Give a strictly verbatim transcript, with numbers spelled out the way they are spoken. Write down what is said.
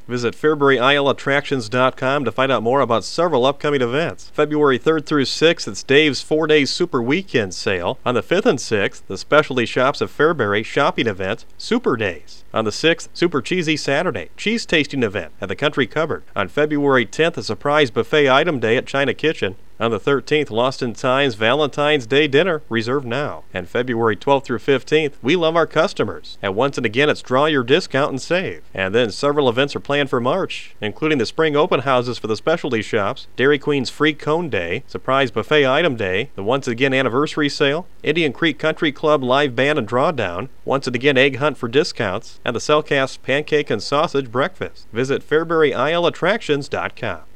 Visit Fairbury I L Attractions dot com to find out more about several upcoming events. February third through sixth, it's Dave's four-day Super Weekend Sale. On the fifth and sixth, the Specialty Shops of Fairbury shopping event, Super Days. On the sixth, Super Cheesy Saturday, cheese tasting event at the Country Cupboard. On February tenth, a surprise buffet item day at China Kitchen. On the thirteenth, Lost in Time's Valentine's Day Dinner, reserved now. And February twelfth through fifteenth, We Love Our Customers. At Once and Again, it's Draw Your Discount and Save. And then several events are planned for March, including the spring open houses for the specialty shops, Dairy Queen's Free Cone Day, Surprise Buffet Item Day, the Once Again Anniversary Sale, Indian Creek Country Club Live Band and Drawdown, Once and Again Egg Hunt for discounts, and the Cellcast Pancake and Sausage Breakfast. Visit Fairbury I L Attractions dot com.